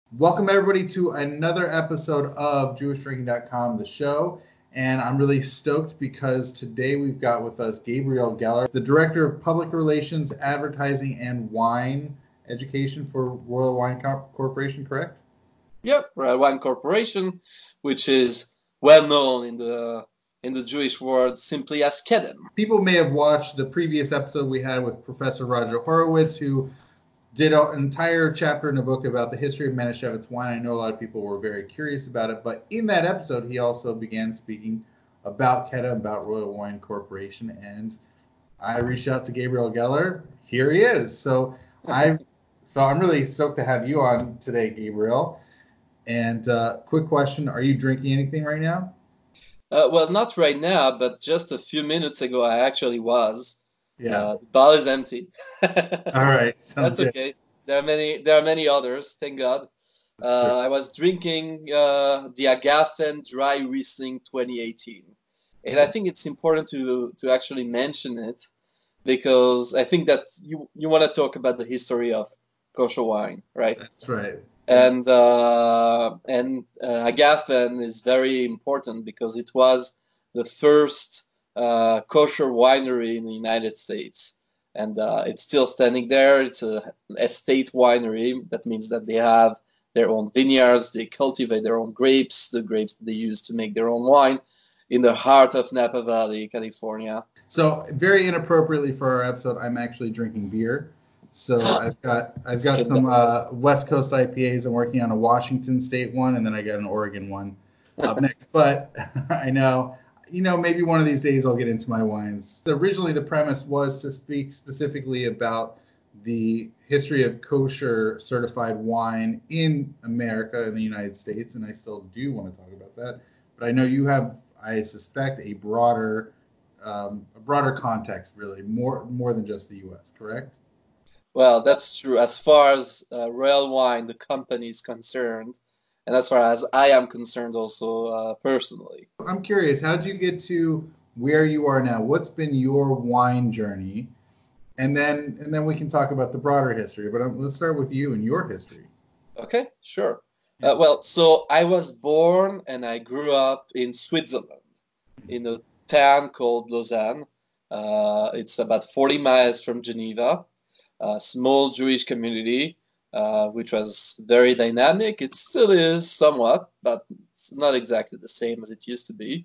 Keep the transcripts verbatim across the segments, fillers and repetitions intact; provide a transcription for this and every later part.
Welcome everybody to another episode of Jewish Drinking dot com, the show. And I'm really stoked because today we've got with us Gabriel Geller, the Director of Public Relations, Advertising, and Wine Education for Royal Wine Corporation, correct? Yep, Royal Wine Corporation, which is well known in the in the Jewish world simply as Kedem. People may have watched the previous episode we had with Professor Roger Horowitz, who did an entire chapter in a book about the history of Manischewitz wine. I know a lot of people were very curious about it, but in that episode, he also began speaking about Kedem, about Royal Wine Corporation, and I reached out to Gabriel Geller. Here he is. So I, so I'm really stoked to have you on today, Gabriel. And uh, quick question: are you drinking anything right now? Uh, well, not right now, but just a few minutes ago, I actually was. Yeah. Uh, the bottle is empty. All right. Sounds That's good. okay. There are many. There are many others. Thank God. Sure. Uh, I was drinking uh, the Agafen Dry Riesling twenty eighteen, and I think it's important to to actually mention it because I think that you you want to talk about the history of kosher wine, right? That's right. And uh, and uh, Agafen is very important because it was the first uh, kosher winery in the United States, and uh, it's still standing there. It's a estate winery. That means that they have their own vineyards. They cultivate their own grapes, the grapes that they use to make their own wine, in the heart of Napa Valley, California. So very inappropriately for our episode, I'm actually drinking beer. So I've got I've got some uh, West Coast I P As. I'm working on a Washington State one, and then I got an Oregon one up next. But I know, you know, maybe one of these days I'll get into my wines. Originally, the premise was to speak specifically about the history of kosher certified wine in America, in the United States, and I still do want to talk about that. But I know you have, I suspect, a broader um, a broader context, really, more more than just the U S. Correct? Well, that's true. As far as uh, Royal Wine, the company, is concerned, and as far as I am concerned, also uh, personally. I'm curious, how'd you get to where you are now? What's been your wine journey? And then and then we can talk about the broader history. But um, let's start with you and your history. Okay, sure. Yeah. Uh, well, so I was born and I grew up in Switzerland, in a town called Lausanne. Uh, it's about forty miles from Geneva, a small Jewish community, uh, which was very dynamic. It still is somewhat, but it's not exactly the same as it used to be.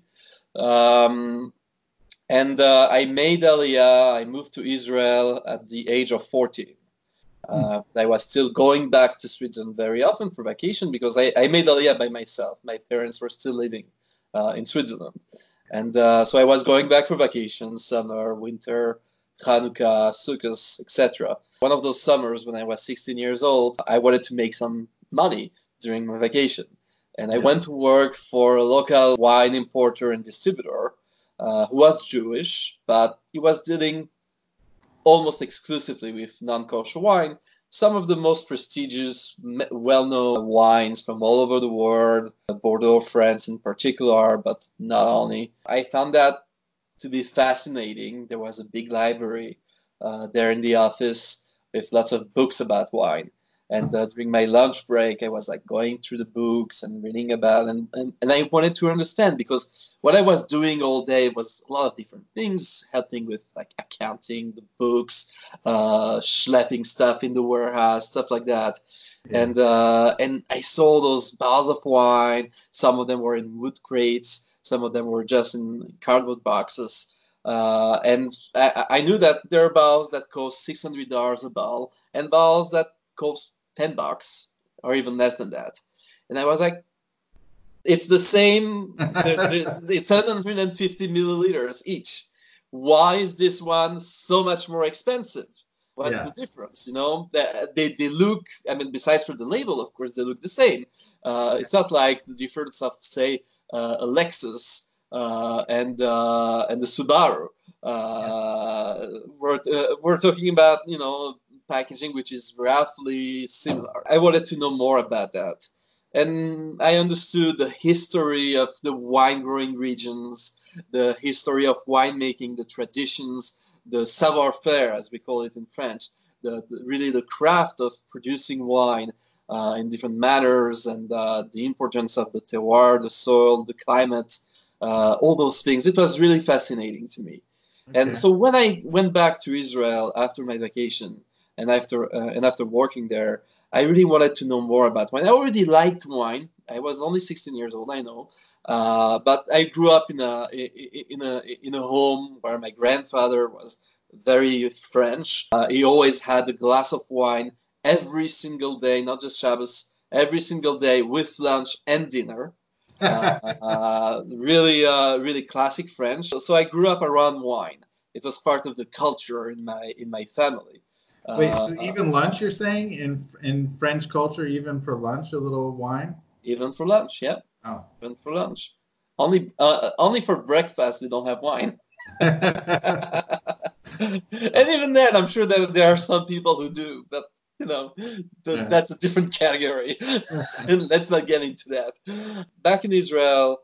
Um, and uh, I made Aliyah. I moved to Israel at the age of fourteen. Uh, I was still going back to Switzerland very often for vacation because I, I made Aliyah by myself. My parents were still living uh, in Switzerland. And uh, so I was going back for vacation, summer, winter, Hanukkah, Sukkot, et cetera. One of those summers when I was sixteen years old, I wanted to make some money during my vacation. And I Yeah. went to work for a local wine importer and distributor uh, who was Jewish, but he was dealing almost exclusively with non-kosher wine, some of the most prestigious, well-known wines from all over the world, Bordeaux, France in particular, but not only. I found that to be fascinating. There was a big library uh, there in the office with lots of books about wine. And uh, during my lunch break, I was like going through the books and reading about, and, and, and I wanted to understand because what I was doing all day was a lot of different things, helping with like accounting, the books, uh, schlepping stuff in the warehouse, stuff like that. Yeah. And uh, and I saw those bottles of wine. Some of them were in wood crates. Some of them were just in cardboard boxes. Uh, and I, I knew that there are bottles that cost six hundred dollars a bottle, and bottles that cost ten bucks or even less than that. And I was like, it's the same. They're, they're, it's seven hundred fifty milliliters each. Why is this one so much more expensive? What's Yeah. the difference? You know, they, they look, I mean, besides for the label, of course, they look the same. Uh, it's not like the difference of, say, uh, a Lexus uh, and uh, and the Subaru. Uh, we're, uh, we're talking about, you know, packaging which is roughly similar. I wanted to know more about that. And I understood the history of the wine growing regions, the history of winemaking, the traditions, the savoir-faire, as we call it in French, the, the really the craft of producing wine, uh, in different manners, and uh, the importance of the terroir, the soil, the climate, uh, all those things. It was really fascinating to me. Okay. And so when I went back to Israel after my vacation and after uh, and after working there, I really wanted to know more about wine. I already liked wine. I was only sixteen years old, I know, uh, but I grew up in a in a in a home where my grandfather was very French. Uh, he always had a glass of wine every single day, not just Shabbos, every single day with lunch and dinner. Uh, uh, really, uh, really classic French. So I grew up around wine. It was part of the culture in my in my family. Wait, Uh, so even lunch, you're saying in in French culture, even for lunch, a little wine? even for lunch, yeah, Oh. even for lunch. Only, uh, only for breakfast they don't have wine. And even then, I'm sure that there are some people who do, but you know, th- Yeah. that's a different category. And let's not get into that. Back in Israel,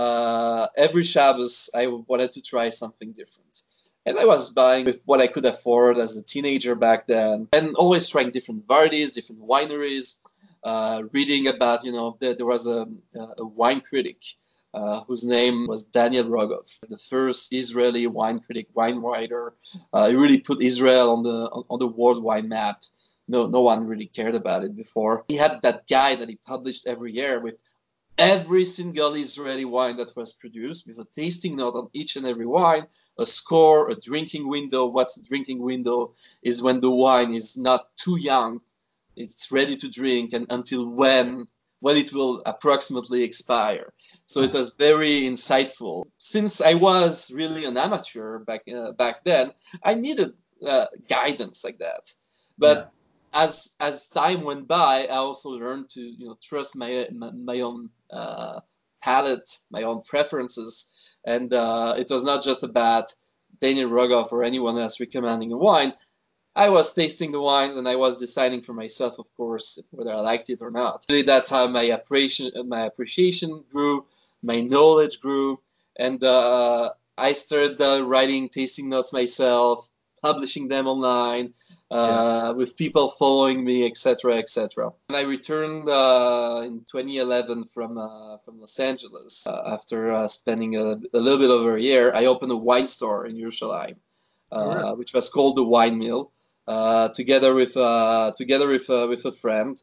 uh, every Shabbos, I wanted to try something different. And I was buying with what I could afford as a teenager back then, and always trying different varieties, different wineries, uh, reading about, you know, there, there was a, a wine critic uh, whose name was Daniel Rogov, the first Israeli wine critic, wine writer. Uh, he really put Israel on the on, on the world wine map. No, no one really cared about it before. He had that guide that he published every year with every single Israeli wine that was produced, with a tasting note on each and every wine, a score, a drinking window. What's a drinking window is when the wine is not too young, it's ready to drink, and until when when it will approximately expire. So it was very insightful. Since I was really an amateur back uh, back then, I needed uh, guidance like that. Yeah. But as as time went by, I also learned to you know trust my my, my own uh, palate, my own preferences, and uh, it was not just about Daniel Rogoff or anyone else recommending a wine. I was tasting the wines and I was deciding for myself, of course, whether I liked it or not. Really, that's how my appreciation, my appreciation grew, my knowledge grew, and uh, I started uh, writing tasting notes myself, publishing them online, Yeah. uh, with people following me, et cetera, et cetera. And I returned uh, in twenty eleven from uh, from Los Angeles uh, after uh, spending a, a little bit over a year. I opened a wine store in Yerushalayim, Oh, really? uh, which was called the Wine Mill. Uh, together with uh, together with uh, with a friend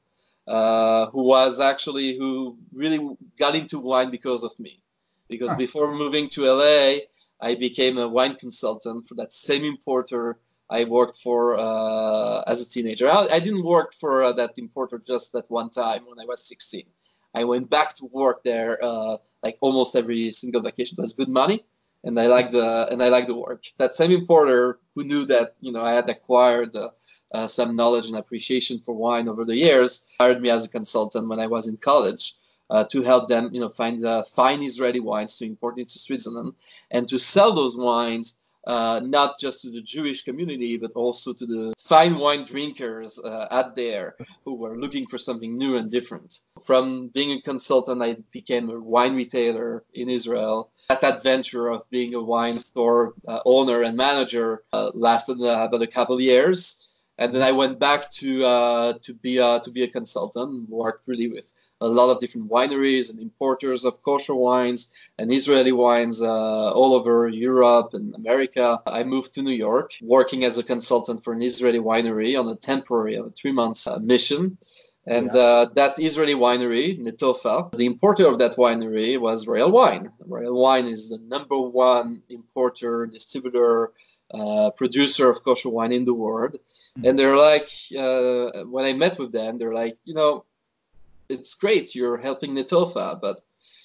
uh, who was actually who really got into wine because of me. Because Huh. before moving to L A, I became a wine consultant for that same importer I worked for uh, as a teenager. I, I didn't work for uh, that importer just that one time when I was sixteen. I went back to work there uh, like almost every single vacation. It was good money, and I liked the and I liked the work. That same importer who knew that you know I had acquired uh, uh, some knowledge and appreciation for wine over the years hired me as a consultant when I was in college uh, to help them you know find uh, fine Israeli wines to import into Switzerland and to sell those wines. Uh, not just to the Jewish community, but also to the fine wine drinkers uh, out there who were looking for something new and different. From being a consultant, I became a wine retailer in Israel. That adventure of being a wine store uh, owner and manager uh, lasted uh, about a couple of years, and then I went back to uh, to be uh, to be a consultant. Worked really with a lot of different wineries and importers of kosher wines and Israeli wines uh, all over Europe and America. I moved to New York, working as a consultant for an Israeli winery on a temporary, on a three months uh, mission. And Yeah. uh, that Israeli winery, Netofa, the importer of that winery was Royal Wine. Royal Wine is the number one importer, distributor, uh, producer of kosher wine in the world. And they're like, uh, when I met with them, they're like, you know, it's great you're helping Netofa, but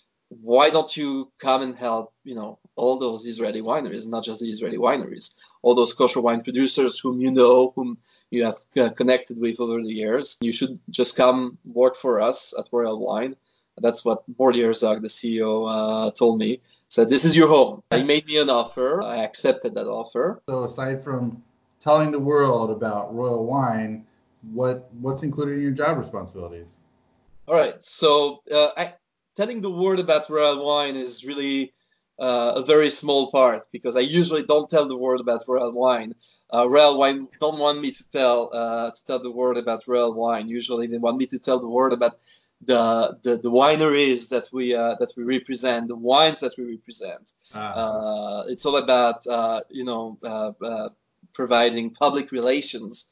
why don't you come and help, you know, all those Israeli wineries, not just the Israeli wineries, all those kosher wine producers whom you know, whom you have uh, connected with over the years. You should just come work for us at Royal Wine. That's what Morty Herzog, the C E O, uh, told me. Said, this is your home. He made me an offer. I accepted that offer. So aside from telling the world about Royal Wine, what what's included in your job responsibilities? All right. So uh, I, telling the word about Royal Wine is really uh, a very small part, because I usually don't tell the world about Royal Wine. Uh, Royal Wine don't want me to tell uh, to tell the world about Royal Wine. Usually, they want me to tell the world about the the, the wineries that we uh, that we represent, the wines that we represent. Ah. Uh, it's all about uh, you know uh, uh, providing public relations,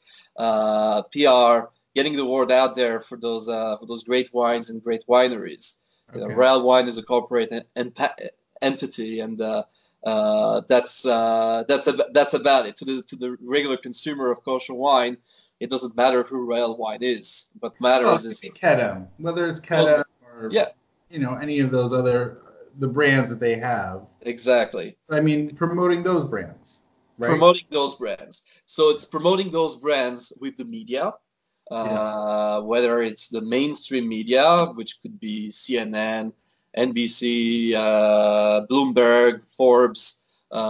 uh, P R, getting the word out there for those uh, for those great wines and great wineries. You know, Okay. Royal Wine is a corporate en- entity, and uh, uh, that's uh, that's a, that's about it. To the to the regular consumer of kosher wine, it doesn't matter who Royal Wine is. What Well, matters it could is be Kedem, whether it's those, Kedem or yeah, you know any of those other the brands that they have. exactly. I mean, promoting those brands, right? Promoting those brands. So it's promoting those brands with the media, Yeah. uh, whether it's the mainstream media, which could be C N N, N B C, uh, Bloomberg, Forbes,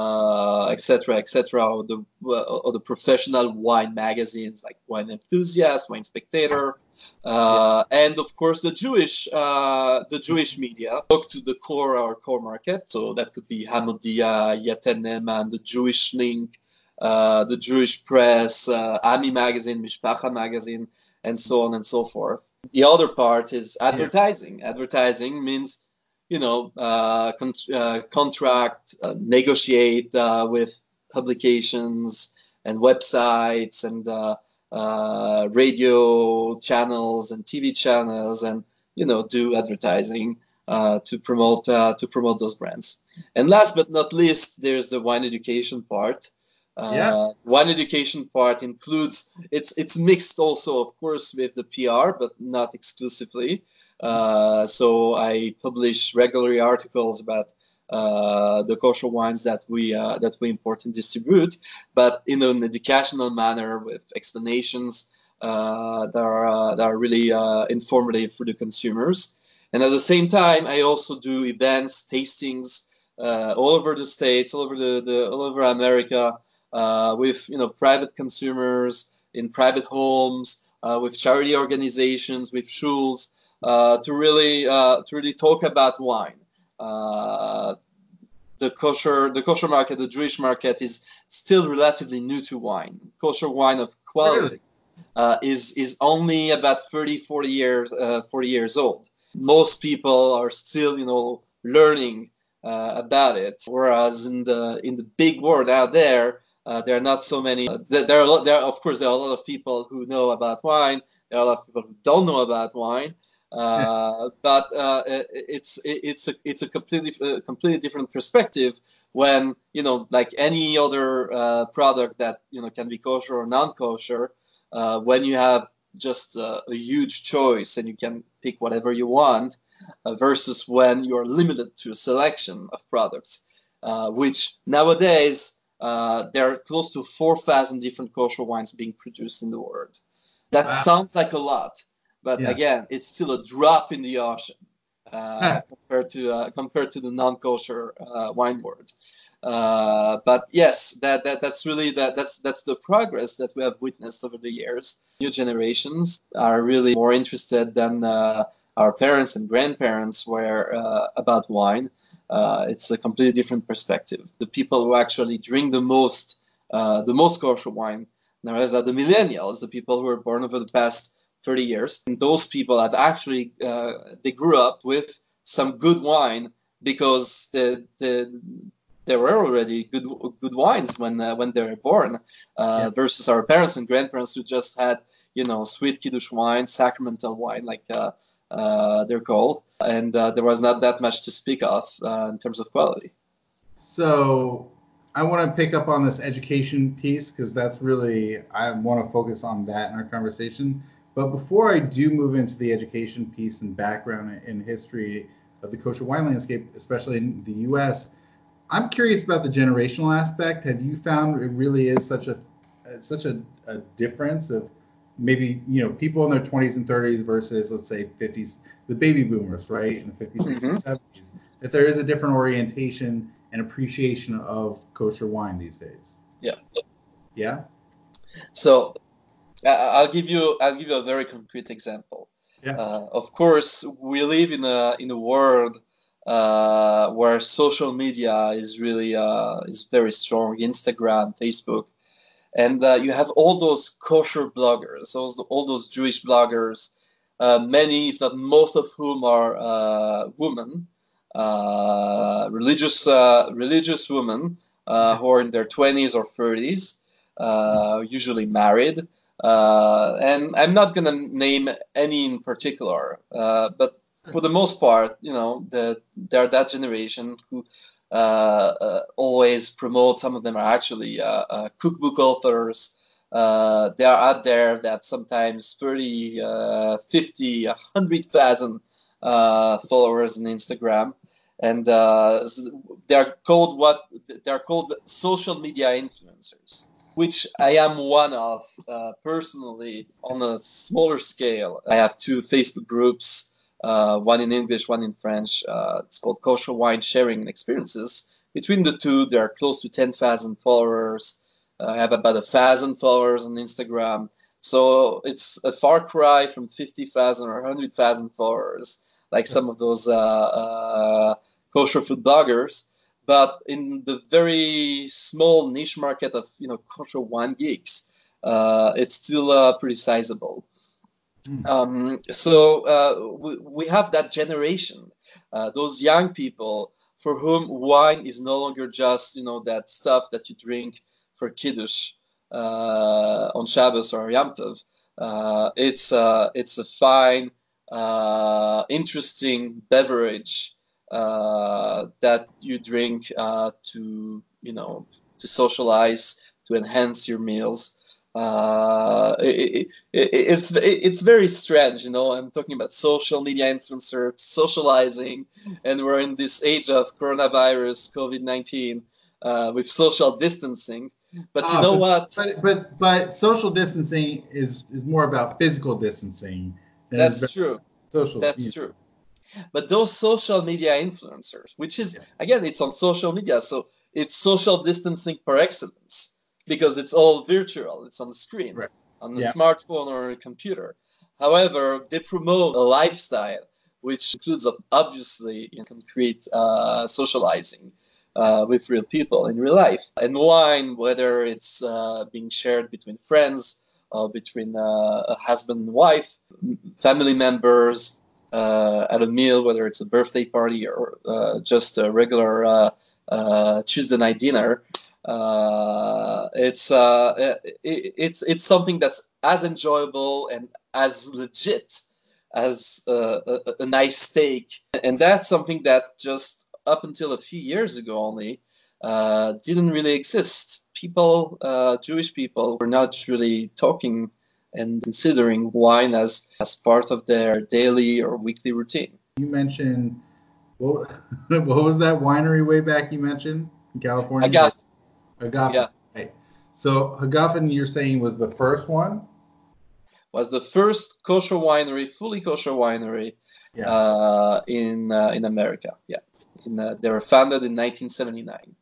uh, et cetera, et cetera, or the or the professional wine magazines like Wine Enthusiast, Wine Spectator, Yeah. uh, and of course the Jewish uh, the Jewish media. Look to the core our core market, so that could be Hamodia, Yated Ne'eman, the Jewish Link, uh, the Jewish Press, uh, Ami Magazine, Mishpacha Magazine, and so on and so forth. The other part is advertising. Yeah. Advertising means, you know, uh, con- uh, contract, uh, negotiate uh, with publications and websites and uh, uh, radio channels and T V channels, and you know, do advertising uh, to promote uh, to promote those brands. And last but not least, there's the wine education part. Yeah. Uh, wine education part includes it's it's mixed also, of course, with the P R, but not exclusively. Uh, so I publish regularly articles about uh, the kosher wines that we uh, that we import and distribute, but in an educational manner with explanations uh, that are uh, that are really uh, informative for the consumers. And at the same time, I also do events, tastings uh, all over the states, all over the, the all over America, uh, with you know private consumers in private homes, uh, with charity organizations, with shuls, uh, to really uh, to really talk about wine. Uh, the kosher the kosher market, the Jewish market, is still relatively new to wine. Kosher wine of quality Really? uh, is is only about thirty, forty years uh, forty years old. Most people are still you know learning uh, about it, whereas in the in the big world out there, uh, there are not so many. Uh, there are a lot, there are, of course there are a lot of people who know about wine. There are a lot of people who don't know about wine. Uh, but uh, it's it's a it's a completely uh, completely different perspective when you know like any other uh, product that you know can be kosher or non-kosher. Uh, when you have just uh, a huge choice and you can pick whatever you want, uh, versus when you're limited to a selection of products, uh, which nowadays uh, there are close to four thousand different kosher wines being produced in the world. That Wow. sounds like a lot, but Yeah. again, it's still a drop in the ocean uh, compared to uh, compared to the non-kosher uh, wine world. Uh, but yes, that, that that's really that that's that's the progress that we have witnessed over the years. New generations are really more interested than uh, our parents and grandparents were uh, about wine. Uh, it's a completely different perspective. The people who actually drink the most uh, the most kosher wine nowadays are the millennials, the people who were born over the past thirty years. And those people have actually uh, they grew up with some good wine because the the there were already good good wines when uh, when they were born, uh, Yeah. versus our parents and grandparents who just had you know sweet kiddush wine, sacramental wine, like uh, uh, they're called, and uh, there was not that much to speak of uh, in terms of quality. So I want to pick up on this education piece because that's really, I want to focus on that in our conversation. But before I do move into the education piece and background and history of the kosher wine landscape, especially in the U S, I'm curious about the generational aspect. Have you found it really is such a such a, a difference of maybe you know people in their twenties and thirties versus let's say fifties, the baby boomers, right, in the fifties, Mm-hmm. sixties, seventies, that there is a different orientation and appreciation of kosher wine these days? Yeah. Yeah. So uh, I'll give you I'll give you a very concrete example. Yeah. Uh, of course, we live in a in a world uh, where social media is really uh, is very strong. Instagram, Facebook, and uh, you have all those kosher bloggers, those all those Jewish bloggers, uh, many, if not most of whom are uh, women, uh, religious uh, religious women uh, who are in their twenties or thirties, uh, usually married. Uh, and I'm not going to name any in particular, uh, but for the most part, you know, the, they're that generation who uh, uh, always promote. Some of them are actually uh, uh, cookbook authors. Uh, they are out there that sometimes thirty, uh, fifty, one hundred thousand uh, followers on Instagram. And uh, they're called what they're called social media influencers, which I am one of uh, personally on a smaller scale. I have two Facebook groups, uh, one in English, one in French. Uh, it's called Kosher Wine Sharing and Experiences. Between the two, there are close to ten thousand followers. Uh, I have about a thousand followers on Instagram. So it's a far cry from fifty thousand or one hundred thousand followers, like some of those uh, uh, kosher food bloggers. But in the very small niche market of you know kosher wine geeks, uh, it's still uh, pretty sizable. Mm. Um, so uh, we, we have that generation, uh, those young people for whom wine is no longer just you know that stuff that you drink for kiddush uh, on Shabbos or Yom Tov. Uh, it's uh, it's a fine, uh, interesting beverage uh, that you drink uh, to you know to socialize, to enhance your meals. Uh, it, it, it's it's very strange, you know. I'm talking about social media influencer socializing, and we're in this age of coronavirus, COVID nineteen, uh, with social distancing. But you Uh, know but, what? but but but social distancing is is more about physical distancing than it is That's about true. social. You That's true. But those social media influencers, which is know, again, it's on social media, so it's social distancing par excellence because it's all virtual. It's on the screen, right? on the Yeah. smartphone or a computer. However, they promote a lifestyle which includes obviously you know, concrete uh, socializing uh, with real people in real life. And wine, whether it's uh, being shared between friends, or between uh, a husband and wife, family members, uh, at a meal, whether it's a birthday party or uh, just a regular uh, uh, Tuesday night dinner. Uh, it's uh, it, it's it's something that's as enjoyable and as legit as uh, a, a nice steak, and that's something that just up until a few years ago only uh, didn't really exist. People, uh, Jewish people, were not really talking and considering wine as, as part of their daily or weekly routine. You mentioned what what was that winery way back you mentioned in California? That Agave, Agape, yeah, right? So Agafe, you're saying was the first one? was the first kosher winery, fully kosher winery Yeah. uh, in uh, in America. Yeah, in, uh, they were founded in nineteen seventy-nine.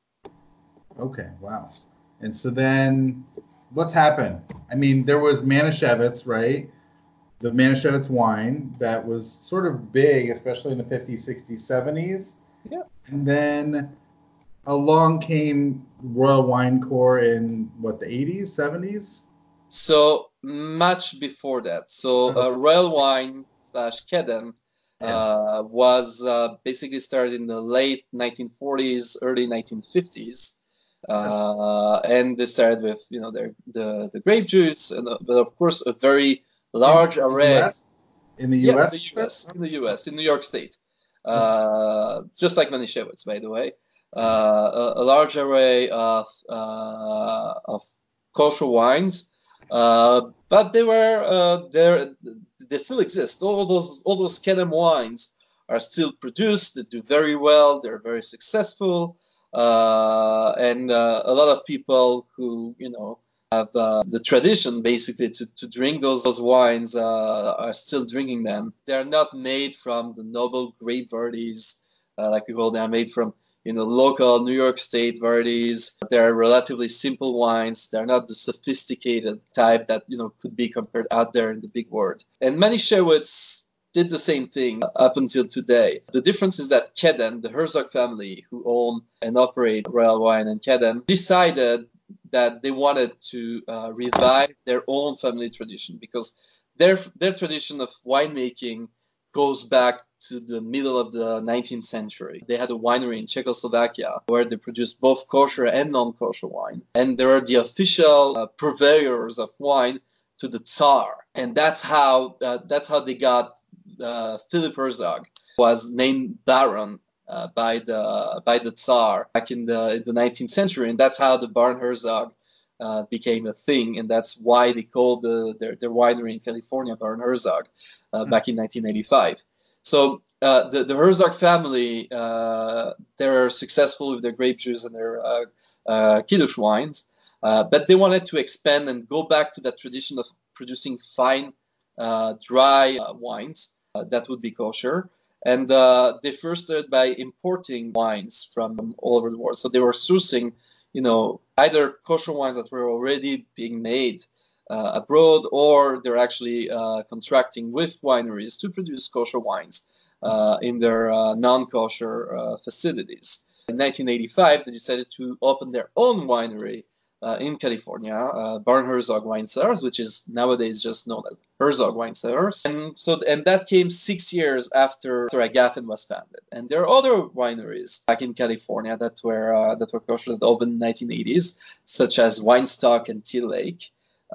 Okay. Wow. And so then, what's happened? I mean, there was Manischewitz, right? The Manischewitz wine that was sort of big, especially in the fifties, sixties, seventies. Yeah. And then along came Royal Wine Corps in what, the eighties, seventies? So much before that. So Oh, uh, Royal Wine slash Kedem yeah. uh, was uh, basically started in the late nineteen forties, early nineteen fifties. Uh, and they started with you know their the the grape juice, and uh, but of course a very In large the array. U S? In the Yeah, in U S? the U S, in the U S, in New York State, Okay. uh, just like Manischewitz, by the way, uh, a, a large array of uh, of kosher wines, uh, but they were uh, there. They still exist. All those all those Kedem wines are still produced. They do very well. They're very successful, uh, and uh, a lot of people who you know have uh, the tradition basically to, to drink those, those wines uh, are still drinking them. They're not made from the noble grape varieties uh, like we call them. They're made from you know local New York State varieties. They're relatively simple wines. They're not the sophisticated type that you know could be compared out there in the big world. And Manischewitz did the same thing up until today. The difference is that Kedem, the Herzog family, who own and operate Royal Wine and Kedem, decided that they wanted to uh, revive their own family tradition, because their their tradition of winemaking goes back to the middle of the nineteenth century. They had a winery in Czechoslovakia where they produced both kosher and non-kosher wine, and they are the official uh, purveyors of wine to the Tsar, and that's how uh, that's how they got uh, Philip Herzog was named Baron uh, by the by the Tsar back in the in the nineteenth century, and that's how the Baron Herzog uh, became a thing, and that's why they called the, their their winery in California Baron Herzog uh, back in nineteen eighty-five. So uh, the the Herzog family, uh, they're successful with their grape juice and their uh, uh, Kiddush wines. Uh, but they wanted to expand and go back to that tradition of producing fine, uh, dry uh, wines uh, that would be kosher. And uh, they first started by importing wines from all over the world. So they were sourcing, you know, either kosher wines that were already being made uh, abroad, or they're actually uh, contracting with wineries to produce kosher wines uh, in their uh, non-kosher uh, facilities. In nineteen eighty-five, they decided to open their own winery Uh, in California, uh, Baron Herzog Wine Cellars, which is nowadays just known as Herzog Wine Cellars. And so, and that came six years after, after Agafen was founded. And there are other wineries back in California that were uh, that were kosher that opened in the nineteen eighties, such as Winestock and Teal Lake.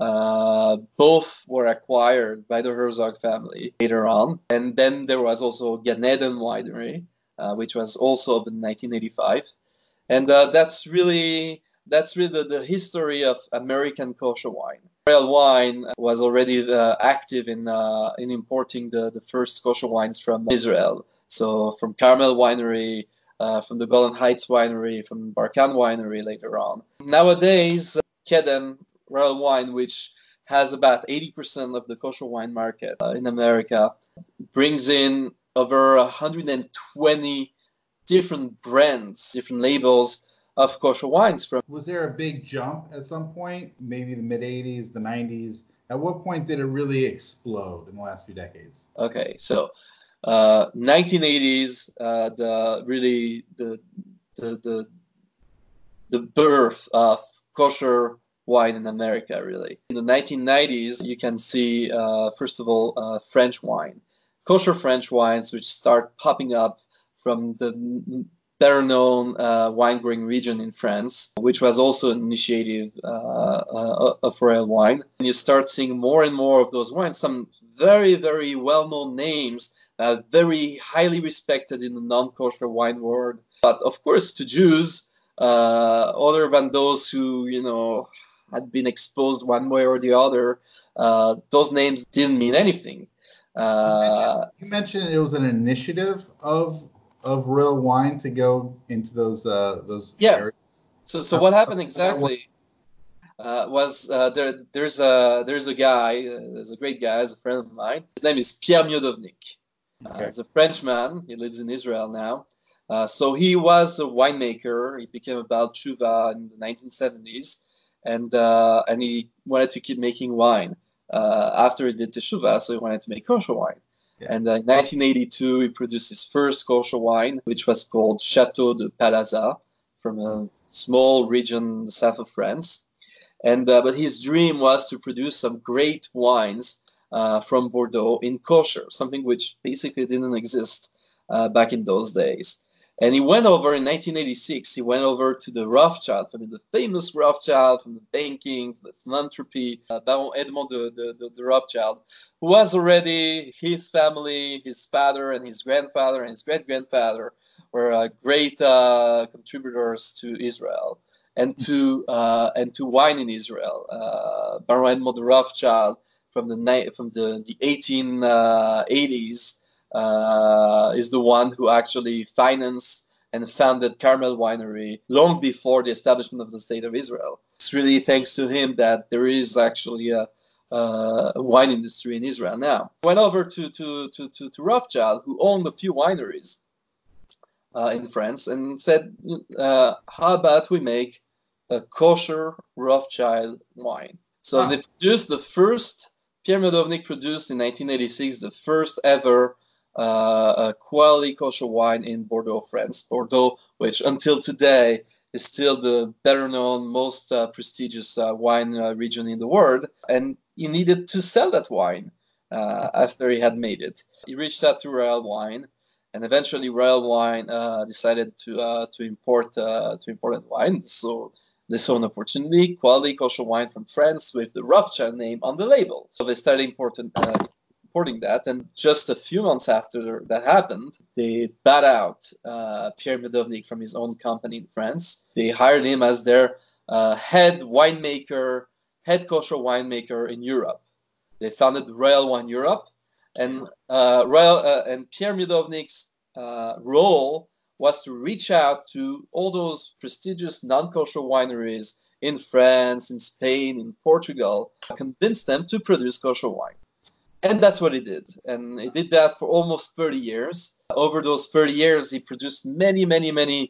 Uh, both were acquired by the Herzog family later on. And then there was also Gan Eden Winery, uh, which was also opened in nineteen eighty-five. And uh, that's really That's really the, the history of American kosher wine. Royal Wine was already uh, active in uh, in importing the, the first kosher wines from Israel. So from Carmel Winery, uh, from the Golden Heights Winery, from Barkan Winery later on. Nowadays, Kedem Royal Wine, which has about eighty percent of the kosher wine market uh, in America, brings in over one hundred twenty different brands, different labels of kosher wines. From Was there a big jump at some point, maybe the mid eighties, the nineties? At what point did it really explode in the last few decades? Okay, so uh, nineteen eighties, uh, the really the, the the the birth of kosher wine in America. Really, in the nineteen nineties, you can see uh, first of all uh, French wine, kosher French wines, which start popping up from the better known uh, wine growing region in France, which was also an initiative uh, uh, of Royal Wine. And you start seeing more and more of those wines, some very, very well known names, uh, very highly respected in the non kosher wine world. But of course, to Jews, uh, other than those who, you know, had been exposed one way or the other, uh, those names didn't mean anything. You mentioned, Uh, you mentioned it was an initiative of of Royal Wine to go into those uh, those yeah. areas. So, so How- what how happened did that work? exactly uh, was uh, there? There's a there's a guy, uh, there's a great guy, he's a friend of mine. His name is Pierre Miodovnik. Uh, Okay. he's a Frenchman. He lives in Israel now. Uh, so he was a winemaker. He became about tshuva in the nineteen seventies, and uh, and he wanted to keep making wine uh, after he did teshuva. So he wanted to make kosher wine. Yeah. And uh, in nineteen eighty-two, he produced his first kosher wine, which was called Chateau de Palazza, from a small region in the south of France. And uh, but his dream was to produce some great wines uh, from Bordeaux in kosher, something which basically didn't exist uh, back in those days. And he went over in nineteen eighty-six. He went over to the Rothschild family, the famous Rothschild from the banking, the philanthropy, uh, Baron Edmond de, de, de, de Rothschild, who was already his family, his father and his grandfather and his great grandfather were uh, great uh, contributors to Israel and to uh, and to wine in Israel. Uh, Baron Edmond de Rothschild from the from the, the eighteen eighties uh, is the one who actually financed and founded Carmel Winery long before the establishment of the State of Israel. It's really thanks to him that there is actually a, uh, a wine industry in Israel now. I went over to, to, to, to, to Rothschild, who owned a few wineries uh, in France, and said, uh, how about we make a kosher Rothschild wine? So Huh. they produced the first Pierre Medovnik produced in nineteen eighty-six the first ever uh, quality kosher wine in Bordeaux, France. Bordeaux, which until today is still the better known, most uh, prestigious uh, wine uh, region in the world. And he needed to sell that wine uh, after he had made it. He reached out to Royal Wine, and eventually Royal Wine uh, decided to uh, to import uh, to import that wine. So they saw an opportunity, quality kosher wine from France with the Rothschild name on the label. So they started importing, uh, importing that, and just a few months after that happened, they bought out uh, Pierre Medovnik from his own company in France. They hired him as their uh, head winemaker, head kosher winemaker in Europe. They founded Royal Wine Europe, and uh, Royal uh, and Pierre Medovnik's uh, role was to reach out to all those prestigious non-kosher wineries in France, in Spain, in Portugal, convince them to produce kosher wine. And that's what he did. And he did that for almost thirty years. Over those thirty years, he produced many, many, many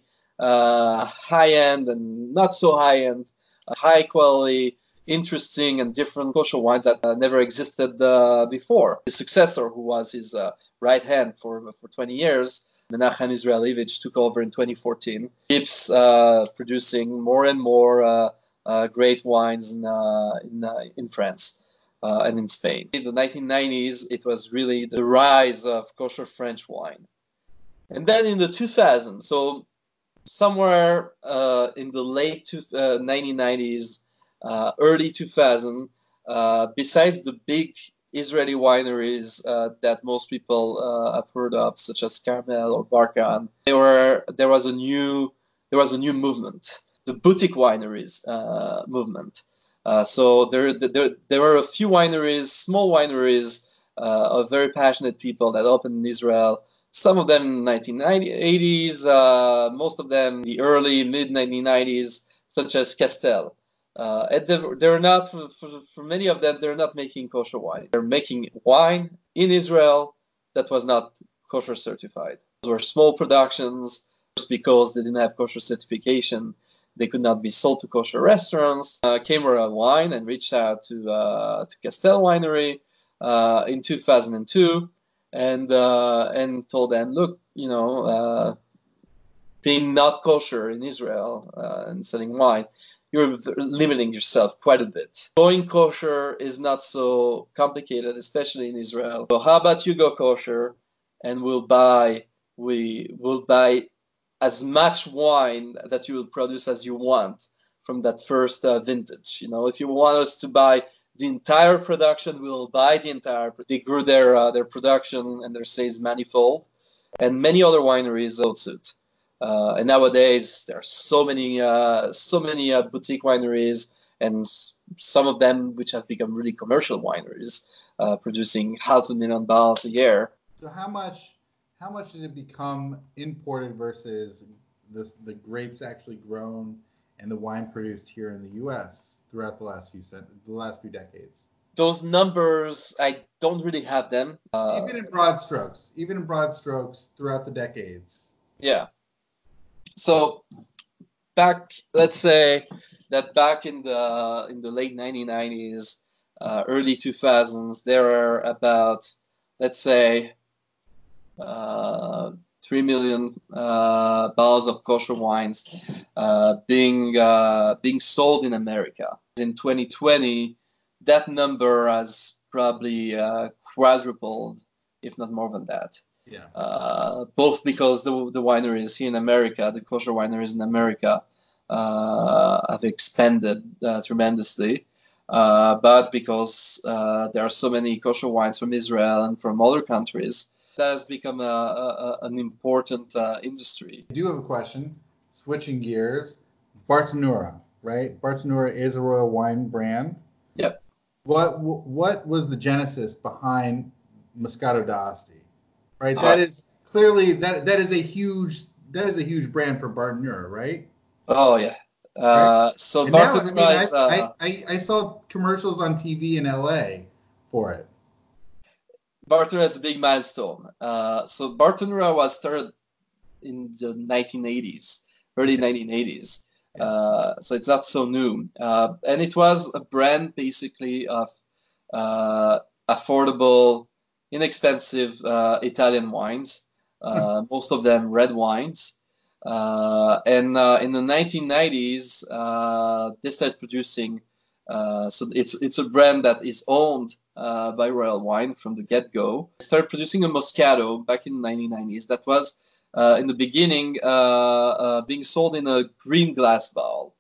uh, high-end and not so high-end, uh, high-quality, interesting and different kosher wines that uh, never existed uh, before. His successor, who was his uh, right hand for, for twenty years, Menachem Israelevich, took over in twenty fourteen. Keeps uh, producing more and more uh, uh, great wines in uh, in, uh, in France uh, and in Spain. In the nineteen nineties, it was really the rise of kosher French wine. And then in the two thousands, so somewhere uh, in the late two, uh, nineteen nineties, uh, early two thousand, uh, besides the big Israeli wineries uh, that most people uh, have heard of, such as Carmel or Barkan, there were there was a new there was a new movement, the boutique wineries uh, movement. Uh, so there, there there were a few wineries, small wineries uh, of very passionate people that opened in Israel. Some of them in the nineteen eighties, uh, most of them in the early mid nineteen nineties, such as Castel. Uh, and they're, they're not, for, for, for many of them, they're not making kosher wine. They're making wine in Israel that was not kosher certified. Those were small productions. Just because they didn't have kosher certification, they could not be sold to kosher restaurants. Uh, came Royal Wine and reached out to, uh, to Castel Winery uh, in two thousand two and, uh, and told them, look, you know, uh, being not kosher in Israel uh, and selling wine, you're limiting yourself quite a bit. Going kosher is not so complicated, especially in Israel. So how about you go kosher, and we'll buy we will buy as much wine that you will produce as you want from that first uh, vintage. You know, if you want us to buy the entire production, we'll buy the entire. They grew their uh, their production and their sales manifold, and many other wineries followed suit. Uh, and nowadays, there are so many, uh, so many uh, boutique wineries, and s- some of them which have become really commercial wineries, uh, producing half a million barrels a year. So how much, how much did it become imported versus the the grapes actually grown and the wine produced here in the U S throughout the last few cent- the last few decades? Those numbers, I don't really have them. Uh, Even in broad strokes, even in broad strokes throughout the decades. yeah. So back, let's say that back in the in the late nineteen nineties, uh, early two thousands, there are about, let's say, uh, three million uh, barrels of kosher wines uh, being uh, being sold in America. In twenty twenty, that number has probably uh, quadrupled, if not more than that. Yeah. Uh, both because the the wineries here in America, the kosher wineries in America, uh, have expanded uh, tremendously, uh, but because uh, there are so many kosher wines from Israel and from other countries, that has become a, a, an important uh, industry. I do have a question. Switching gears, Bartonura, right? Bartonura is a Royal Wine brand. Yep. What what was the genesis behind Moscato d'Asti? Right. Uh, That is clearly that that is a huge that is a huge brand for Bartonura, right? oh yeah. Right. Uh, so And now, I mean, Bartonura I is uh, I, I, I saw commercials on T V in L A for it. Bartonura is a big milestone. Uh, so Bartonura was started in the nineteen eighties, early Okay. nineteen eighties. Yeah. Uh, so it's not so new. Uh, and it was a brand basically of uh, affordable, inexpensive uh, Italian wines, uh, most of them red wines. Uh, and uh, in the nineteen nineties, uh, they started producing. Uh, so it's it's a brand that is owned uh, by Royal Wine from the get-go. They started producing a Moscato back in the nineteen nineties that was uh, in the beginning uh, uh, being sold in a green glass bottle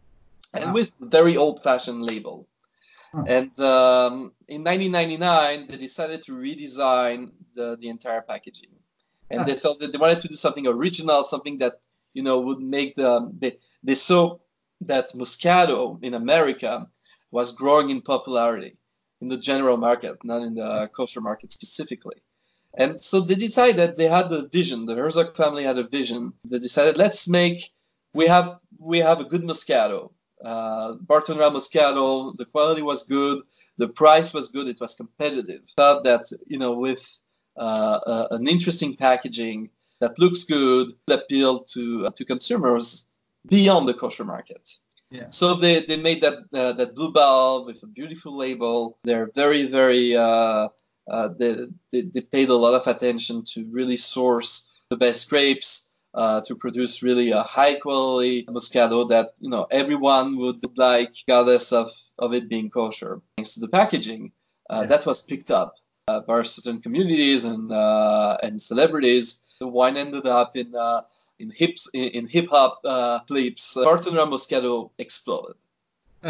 and Wow. with a very old-fashioned label. Huh. And um, in nineteen ninety-nine, they decided to redesign the, the entire packaging. And Huh. they felt that they wanted to do something original, something that, you know, would make the, they, they saw that Moscato in America was growing in popularity in the general market, not in the kosher market specifically. And so they decided they had the vision, the Herzog family had a vision. They decided, let's make, we have, we have a good Moscato. Uh, Bartonera Moscato, the quality was good, the price was good, it was competitive. Thought that, you know, with uh, uh, an interesting packaging that looks good, appeal to uh, to consumers beyond the kosher market. Yeah. So they, they made that uh, that blue bottle with a beautiful label. They're very very uh, uh, they, they they paid a lot of attention to really source the best grapes. Uh, to produce really a high quality Moscato that, you know, everyone would like, regardless of, of it being kosher. Thanks to the packaging, uh, Yeah. that was picked up uh, by certain communities and uh, and celebrities. The wine ended up in uh, in hips in, in hip hop uh, clips. Uh, Bartonera Moscato exploded. Uh,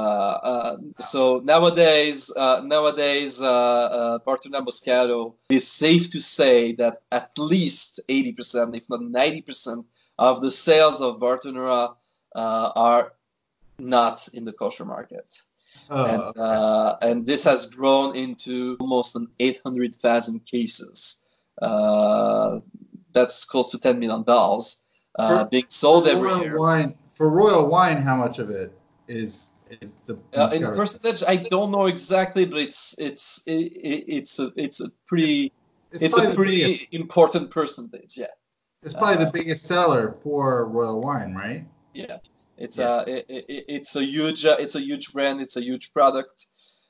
uh, so nowadays, uh, nowadays, uh, uh, Bartonera Moscato, it is safe to say that at least eighty percent, if not ninety percent, of the sales of Bartonera uh, are not in the kosher market. Oh, and okay. uh, and this has grown into almost an eight hundred thousand cases. Uh, that's close to ten million dollars uh, For, being for sold every Royal year. Wine, for Royal Wine, how much of it is is the Uh, in Moscato? percentage, I don't know exactly, but it's it's it, it, it's a it's a pretty It's it's a probably the pretty biggest. important percentage. Yeah, It's probably uh, the biggest seller for Royal Wine, right? yeah. It's Yeah. a it, it, it's a huge uh, it's a huge brand. It's a huge product.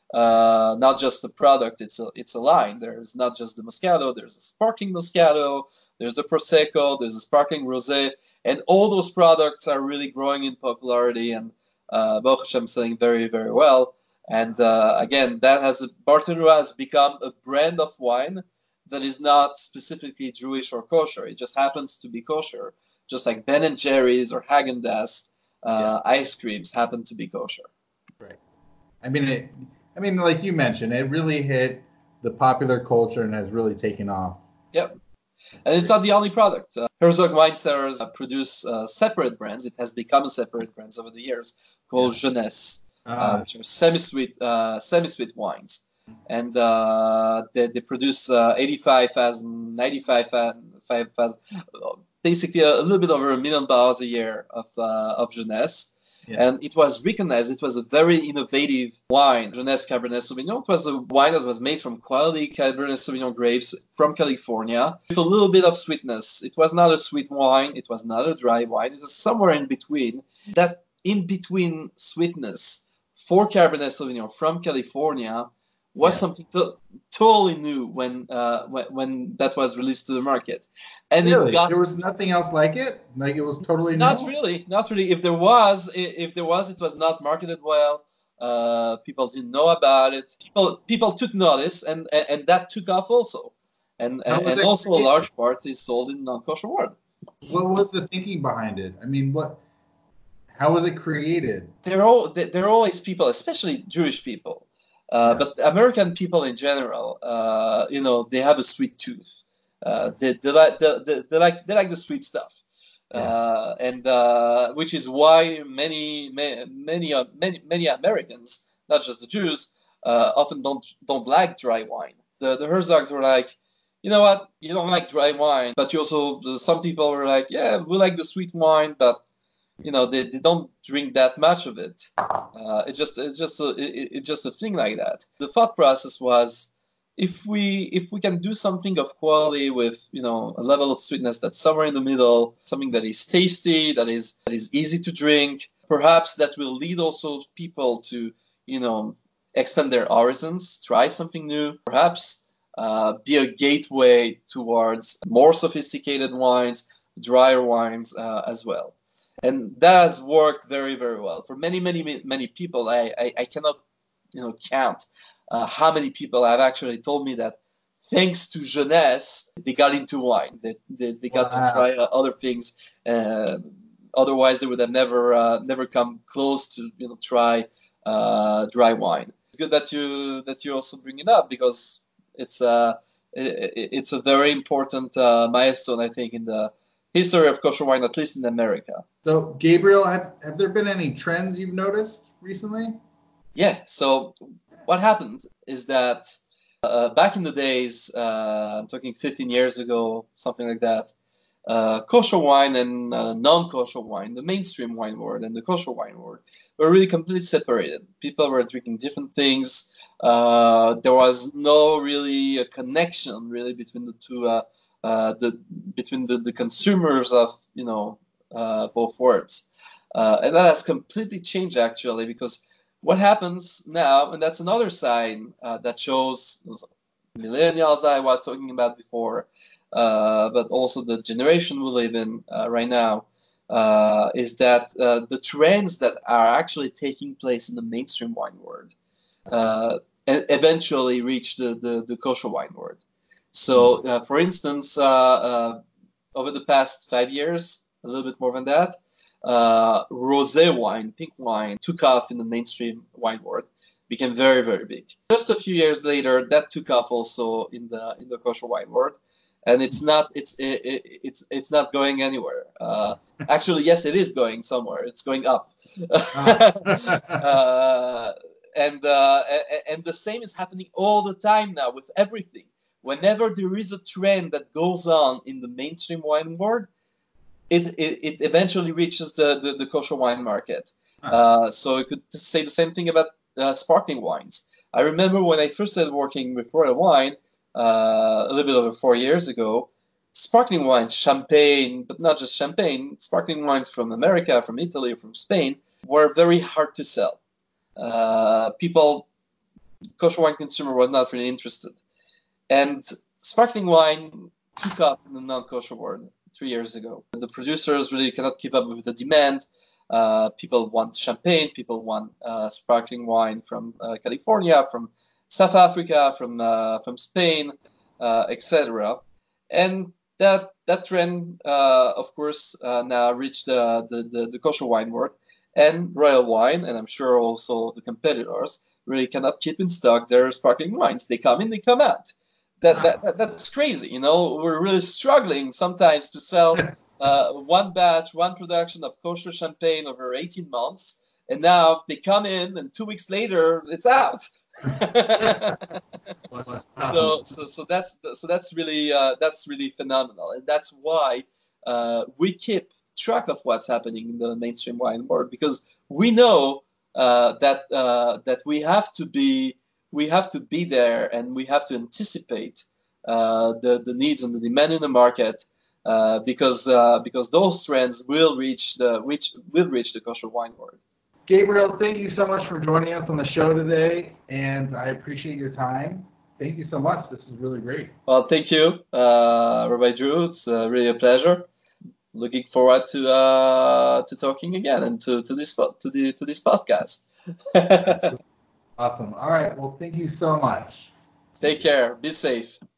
Uh, not just a product. It's a it's a line. There's not just the Moscato. There's a sparkling Moscato. There's the Prosecco. There's a sparkling Rosé, and all those products are really growing in popularity and uh, Baruch Hashem selling very very well. And uh, again, that has a, Bartonura has become a brand of wine that is not specifically Jewish or kosher. It just happens to be kosher, just like Ben and Jerry's or Haagen-Dazs uh, ice creams happen to be kosher. Right. I mean, it. I mean, like you mentioned, it really hit the popular culture and has really taken off. Yep. And it's not the only product. Uh, Herzog Wine Cellars uh, produce uh, separate brands. It has become a separate brand over the years called Yeah. Jeunesse, uh, Uh, which are semi-sweet, uh, semi-sweet wines. And uh, they, they produce uh, eighty-five thousand, ninety-five thousand, basically a, a little bit over a million dollars a year of, uh, of Jeunesse. yeah. And it was recognized. It was a very innovative wine, Jeunesse Cabernet Sauvignon. It was a wine that was made from quality Cabernet Sauvignon grapes from California with a little bit of sweetness. It was not a sweet wine. It was not a dry wine. It was somewhere in between. That in-between sweetness for Cabernet Sauvignon from California was Yeah. something to- totally new when, uh, when when that was released to the market. And it Really, got there was nothing else like it. Like it was totally not new. really, not really. If there was, if there was, it was not marketed well. Uh, people didn't know about it. People, people took notice, and and, and that took off also. And How and, was and it also a created? large part is sold in non-kosher world. What was the thinking behind it? I mean, what? How was it created? They're all they're always people, especially Jewish people, uh, Yeah. but American people in general. Uh, you know, they have a sweet tooth. Uh, they, they like they, they, they like they like the sweet stuff. Yeah. Uh, and uh, which is why many many many uh, many many Americans, not just the Jews, uh, often don't don't like dry wine. The the Herzogs were like, you know what, you don't like dry wine, but you also some people were like, yeah, we like the sweet wine, but you know they, they don't drink that much of it. Uh, it's just it's just a it, it's just a thing like that. The thought process was, if we if we can do something of quality with you know a level of sweetness that's somewhere in the middle, something that is tasty, that is that is easy to drink, perhaps that will lead also people to you know expand their horizons, try something new, perhaps uh, be a gateway towards more sophisticated wines, drier wines uh, as well. And that has worked very, very well for many, many, many people. I, I, I cannot, you know, count uh, how many people have actually told me that thanks to Jeunesse, they got into wine. They, they, they got wow. to try uh, other things. Uh, otherwise, they would have never uh, never come close to you know try uh, dry wine. It's good that you that you also bring it up because it's a it, it's a very important uh, milestone, I think, in the history of kosher wine, at least in America. So, Gabriel, have, have there been any trends you've noticed recently? Yeah. So, what happened is that uh, back in the days, uh, I'm talking fifteen years ago, something like that, uh, kosher wine and uh, non-kosher wine, the mainstream wine world and the kosher wine world, were really completely separated. People were drinking different things. Uh, there was no really a connection really between the two. Uh, Uh, the between the, the consumers of you know uh, both worlds, uh, and that has completely changed actually, because what happens now, and that's another sign uh, that shows millennials I was talking about before, uh, but also the generation we live in uh, right now, uh, is that uh, the trends that are actually taking place in the mainstream wine world uh, eventually reach the, the, the kosher wine world. So, uh, for instance, uh, uh, over the past five years, a little bit more than that, uh, rosé wine, pink wine, took off in the mainstream wine world, became very, very big. Just a few years later, that took off also in the in the kosher wine world, and it's not it's it, it, it's it's not going anywhere. Uh, actually, yes, it is going somewhere. It's going up. uh, and uh, and the same is happening all the time now with everything. Whenever there is a trend that goes on in the mainstream wine world, it, it, it eventually reaches the, the, the kosher wine market. Uh, so I could say the same thing about uh, sparkling wines. I remember when I first started working with Royal Wine, uh, a little bit over four years ago, sparkling wines, champagne, but not just champagne, sparkling wines from America, from Italy, from Spain, were very hard to sell. Uh, people, kosher wine consumer was not really interested. And sparkling wine took off in the non-kosher world three years ago. The producers really cannot keep up with the demand. Uh, people want champagne. People want uh, sparkling wine from uh, California, from South Africa, from uh, from Spain, uh, et cetera. And that that trend, uh, of course, uh, now reached the, the, the, the kosher wine world. And Royal Wine, and I'm sure also the competitors, really cannot keep in stock their sparkling wines. They come in, they come out. That, that, that that's crazy, you know. We're really struggling sometimes to sell uh, one batch, one production of kosher champagne over eighteen months, and now they come in, and two weeks later, it's out. so, so, so that's so that's really uh, that's really phenomenal, and that's why uh, we keep track of what's happening in the mainstream wine world, because we know uh, that uh, that we have to be. We have to be there, and we have to anticipate uh, the the needs and the demand in the market, uh, because uh, because those trends will reach the which will reach the kosher wine world. Gabriel, thank you so much for joining us on the show today, and I appreciate your time. Thank you so much. This is really great. Well, thank you, uh, Rabbi Drew. It's uh, really a pleasure. Looking forward to uh, to talking again and to to this to the to this podcast. Awesome. All right. Well, thank you so much. Take care. Be safe.